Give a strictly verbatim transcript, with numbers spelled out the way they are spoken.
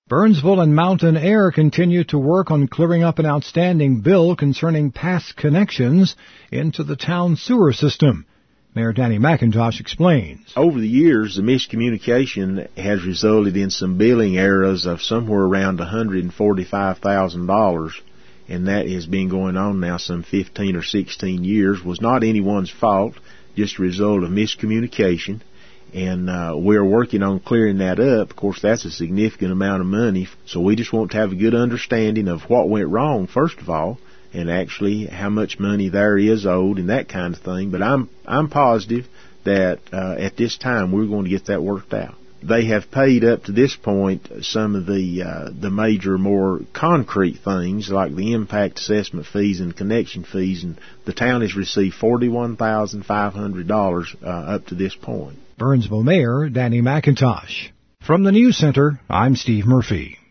Burnsville and Mountain Air continue to work on clearing up an outstanding bill concerning past connections into the town sewer system. Mayor Danny McIntosh explains. Over the years, the miscommunication has resulted in some billing errors of somewhere around one hundred forty-five thousand dollars, and that has been going on now some fifteen or sixteen years. Was not anyone's fault, just a result of miscommunication. And uh, we're working on clearing that up. Of course, that's a significant amount of money. So we just want to have a good understanding of what went wrong, first of all, and actually how much money there is owed and that kind of thing. But I'm I'm positive that uh, at this time we're going to get that worked out. They have paid up to this point some of the uh, the major, more concrete things like the impact assessment fees and connection fees, and the town has received forty-one thousand five hundred dollars uh, up to this point. Burnsville Mayor Danny McIntosh. From the News Center, I'm Steve Murphy.